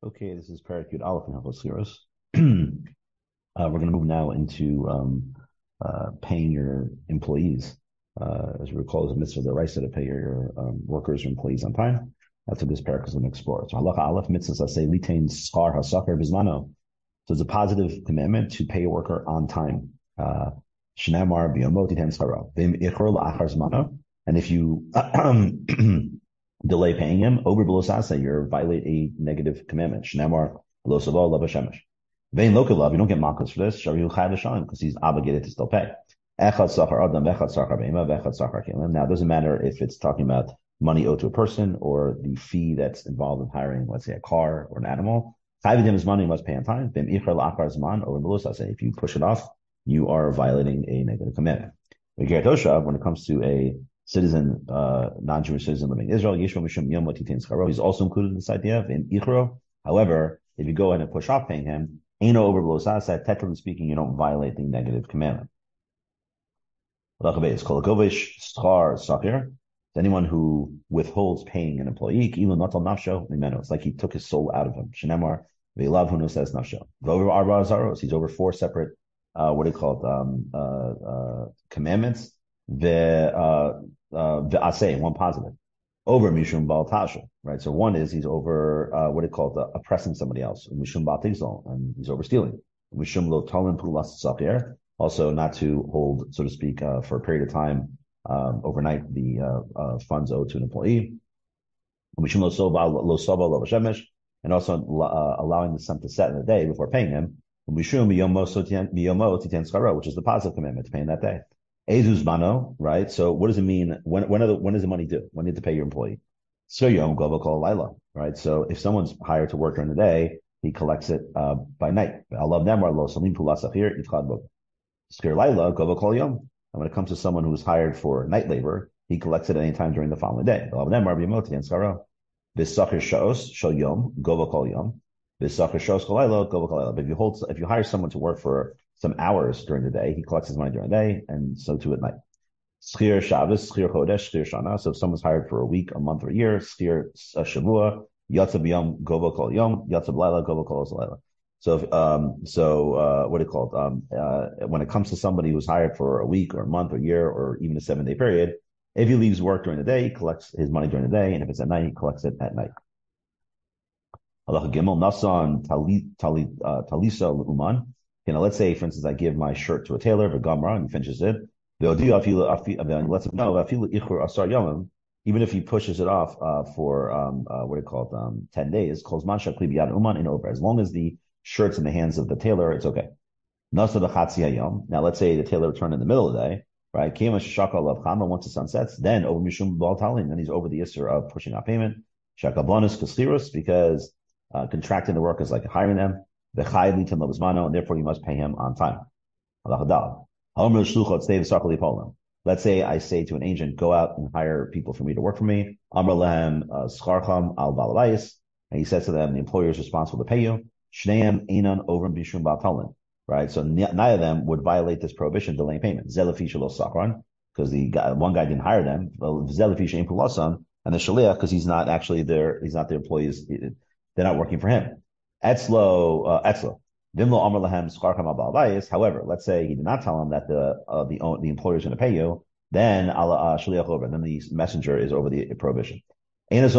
Okay, this is Parakut Aleph in Hilchos Schiros. We're going to move now into paying your employees. As we recall, it's a mitzvah, the right to pay your workers or employees on time. That's what this parak is going to explore. So halacha aleph mitzvah say litain schar hasakar bizmano. So it's a positive commandment to pay a worker on time. Shnamar biyomot iten scharo. Vim ichor la'achar zmano. And if you delay paying him, over below sasa, you're violate a negative commandment. Shnamar lo savo lo b'shemesh. Vein lokalav, you don't get makas for this. Sharihu chay l'shalim, because he's obligated to still pay. Echad sachar adam, echad sachar be'ema, v'echad sachar kelim. Now, it doesn't matter if it's talking about money owed to a person or the fee that's involved in hiring, let's say, a car or an animal. Chayvidim is money, you must pay on time. Vim ichar la'achar zman, over below sasa. If you push it off, you are violating a negative commandment. When it comes to a citizen, non-Jewish citizen living in Israel, Yishma Mishum Yom Titin Scharo. He's also included in this idea of in Ichro. However, if you go ahead and push off paying him, Eino over below Sasa, technically speaking, you don't violate the negative commandment. Anyone who withholds paying an employee, it's like he took his soul out of him. Shenemar, Veilav Hunu says Nafsho. He's over four separate, commandments. Ve'aseh, one positive. Over Mishum Baal Tasha, right? So one is he's over, oppressing somebody else. Mishum Baal Tigzol, and he's over stealing. Mishum Lo Tolen Pulas Sakir, also not to hold, so to speak, for a period of time, overnight, the funds owed to an employee. Mishum Lo Soba Lo Shemesh, and also allowing the sun to set in the day before paying him. Mishum Biyomo Titen Skaro, which is the positive commandment to pay in that day. Ezus mano, right? So what does it mean? When does the money due? When do you have to pay your employee? So yom gova kol laila, right? So if someone's hired to work during the day, he collects it by night. Allah nemar lo salim pulasachir itchad bo. Skir laila gova kol yom. And when it comes to someone who's hired for night labor, he collects it any time during the following day. Allah nemar b'yomoti and skaro. V'sachir shos shel yom gova kol yom. V'sachir shos kol laila gova kol laila. But if you hire someone to work for some hours during the day, he collects his money during the day, and so too at night. Schir Shabbos, Schir Chodesh, Schir Shana. So if someone's hired for a week, a month, or a year, Schir Shavua, Yatsa B'Yom Gova Kol Yom, Yatsa B'Laila Gova Kol Laila. So, when it comes to somebody who's hired for a week or a month or a year or even a 7-day period, if he leaves work during the day, he collects his money during the day, and if it's at night, he collects it at night. Halacha Gimel Nasan Talisa L'Uman. Let's say, for instance, I give my shirt to a tailor, V'gamra, and he finishes it. Lets him know, even if he pushes it off for 10 days, as long as the shirt's in the hands of the tailor, it's okay. Now, let's say the tailor returned in the middle of the day, right? Once the sun sets, then over Mishum Baltalin, then he's over the issur of pushing out payment. Shakablanus Kaslirus, because contracting the work is like hiring them. And therefore you must pay him on time. Let's say I say to an agent, go out and hire people for me to work for me. And he says to them, the employer is responsible to pay you. Right? So neither of them would violate this prohibition, delaying payment. Because one guy didn't hire them. And the shaliach, because he's not their employees, they're not working for him. Etzlo. However, let's say he did not tell him that the employer is going to pay you, then shaliach over. Then the messenger is over the prohibition. Now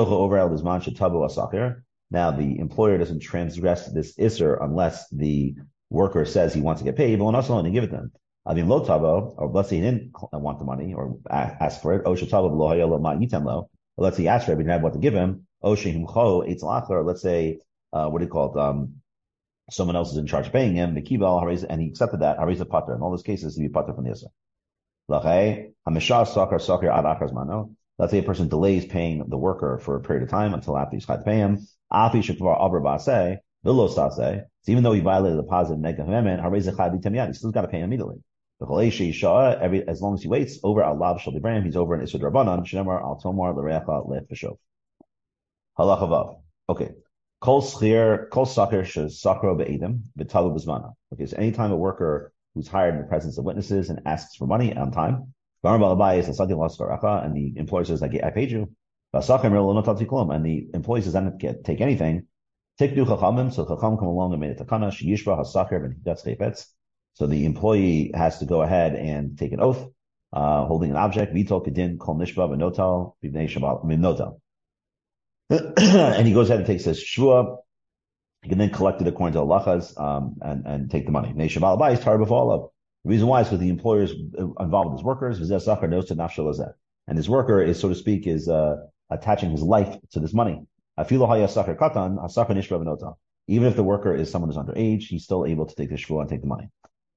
the employer doesn't transgress this issur unless the worker says he wants to get paid, but when also only give it to him. Or let's say he didn't want the money or ask for it. Let's say he asked for it, but he didn't have what to give him. Let's say someone else is in charge of paying him, and he accepted that. In all those cases, he'd be pater from the issur. Let's say a person delays paying the worker for a period of time until after he's got to pay him. So even though he violated the positive negative commandment, he still got to pay him immediately. As long as he waits, over Allah shall be brand, he's over an issur drabanan. Shnemar al tomar l'reacha lefeshov. Halacha vav. Okay. Kol saker shesakro be'edim v'talu b'zmana. Okay, so anytime a worker who's hired in the presence of witnesses and asks for money on time, and the employer says, I paid you. And the employee says, I didn't take anything. Tikdu chachamim, so chacham come along and made a takana, sheyishba hasacher v'nihidatz chayfetz. So the employee has to go ahead and take an oath, holding an object. Vitol kedin kol nishba v'notal b'nei shabbat v'notal. And he goes ahead and takes his shvua. He can then collect it according to halachas, and take the money. B'nei shabbat b'ayis tar b'folav. The reason why is because the employer is involved with his workers. V'zeh sacher knows to nafsho lazeh. And his worker is, so to speak, is attaching his life to this money. Even if the worker is someone who's underage, he's still able to take the shvua and take the money.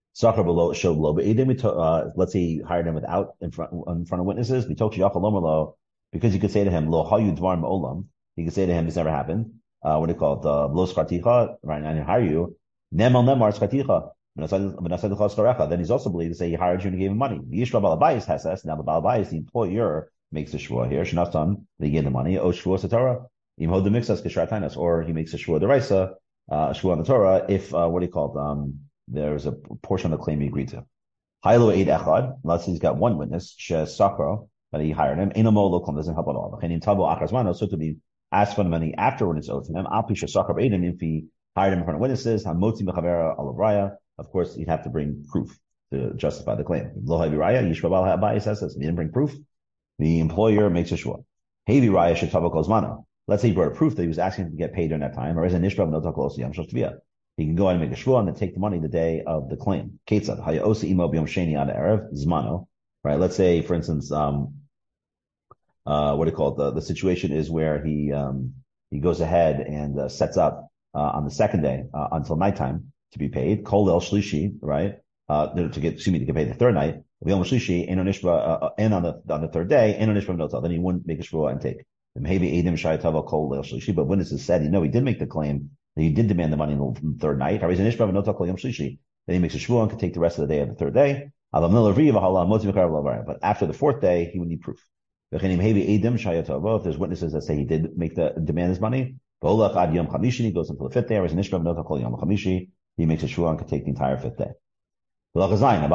Let's say he hired him without in front of witnesses. Because you could say to him, he could say to him, this never happened. What do you call it? Lo skarticha, right? And I hire you. Nemel nemar skarticha. Then he's also believed to say he hired you and gave him money. Now the Balabais, the employer, makes the shvua here. Shnatan, they gave the money. O shvua satorah. Or he makes a shvua deraisa, shvua on the Torah, if what do you call it? There's a portion of the claim he agreed to. Hailu eid echad, unless he's got one witness, sakro, that he hired him. Enamo lokom doesn't help at all. So to be asked for the money afterward it's owed to him. If he hired him in front of witnesses, hamotzi b'chavera alavraya. Of course, he'd have to bring proof to justify the claim. Lo havi raya, yishbabal ha'abayis says this. If he didn't bring proof, the employer makes a shvua. Hevi raya shetava kozmano. Let's say he brought a proof that he was asking to get paid during that time, or as a nishba v'notak lo siyam shel tviyah. He can go ahead and make a shvua and then take the money the day of the claim. Ketzad haya osi imo b'yom sheni ad erev zmano. Right. Let's say, for instance, what do you call it? The situation is where he goes ahead and sets up on the second day until nighttime to be paid. Kol el shlishi, right? To get paid the third night. And on the third day, then he wouldn't make a shvua and take. But witnesses said, he did make the claim that he did demand the money on the third night. Then he makes a shvua and can take the rest of the day of the third day. But after the fourth day, he would need proof. If there's witnesses that say he did demand his money, he goes until the fifth day. He makes a shvua and can take the entire fifth day. Let's say there's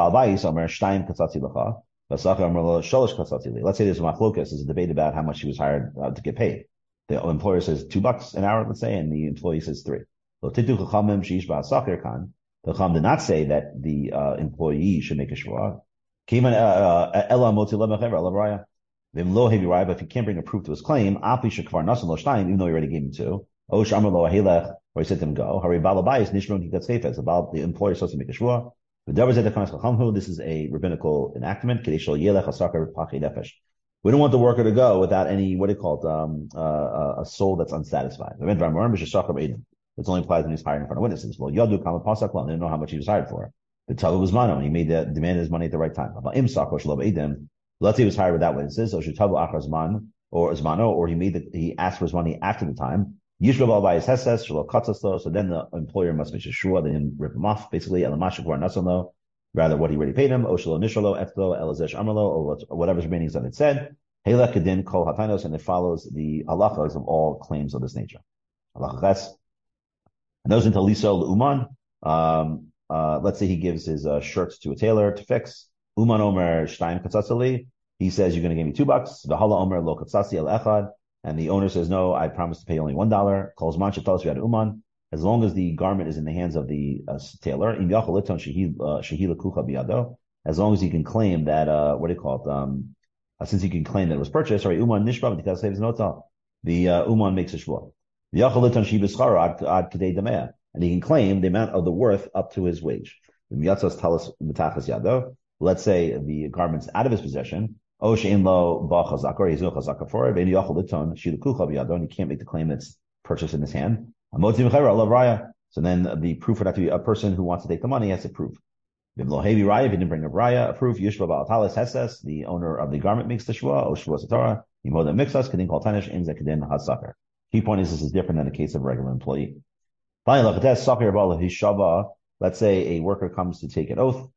a machlokas, there's a debate about how much he was hired to get paid. The employer says $2 an hour, let's say, and the employee says $3. The Chacham did not say that the employee should make a shvua. But if he can't bring a proof to his claim, even though he already gave him 2, or he said to him go, the employer is supposed to make a shvua. This is a rabbinical enactment. We don't want the worker to go without any, what do you call it, a soul that's unsatisfied. It only applies when he's hired in front of witnesses. Well, Yadu Kama Pasak, they didn't know how much he was hired for. The Talu was mano, and he demanded his money at the right time. Let's say he was hired without witnesses, or Zmano, or he asked for his money after the time. So then the employer must make a shvua, they didn't rip him off, basically, rather what he already paid him, or whatever's remaining is that it said, and it follows the halachas of all claims of this nature. And those into liso uman. Let's say he gives his shirts to a tailor to fix. Uman omer shtaim katzatzali. He says, you're going to give me $2. The hala omer lo katzasi el echad. And the owner says, no, I promise to pay only $1. Calls man shetals yad uman. As long as the garment is in the hands of the tailor, as long as he can claim that, what do you call it? Since he can claim that it was purchased, sorry, uman nishba, the uman makes a shvua. And he can claim the amount of the worth up to his wage. Let's say the garment's out of his possession. Or he's no chazaka for it, and he can't make the claim that's purchased in his hand. So then the proof would have to be a person who wants to take the money has to prove. If he didn't bring a raya, a proof, the owner of the garment makes the shvua, Key point is this is different than the case of a regular employee. Let's say a worker comes to take an oath.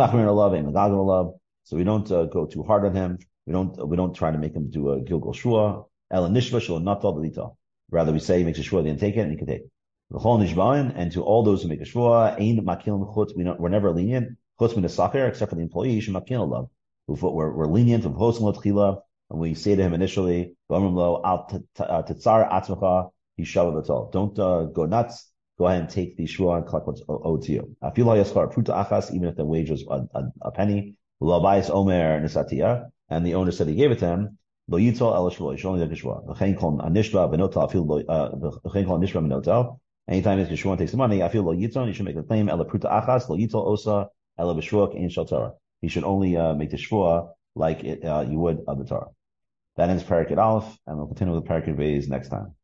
So we don't go too hard on him. We don't try to make him do a gilgal shvua. Rather, we say he makes a shvua, then take it, and he can take it. And to all those who make a shvua, we're never lenient, except for the employee. We're lenient, and we say to him initially, you he shall the toll. Don't go nuts. Go ahead and take the shua and collect what's owed to you. I feel like yaskar pruta achas, even if the wage was a penny. L'bayis omer nisatia, and the owner said he gave it to him. Lo yitol el shua. You should only take a shua. V'chein kol anishba benotel. I feel v'chein kol anishba benotel. Anytime he takes shua and takes the money, I feel lo yitzon. You should make a claim. El pruta achas lo yitol osa el b'shua in shel Torah. He should only make the shua like you would of the Torah. That ends Parakid Aleph, and we'll continue with Parakid Beis next time.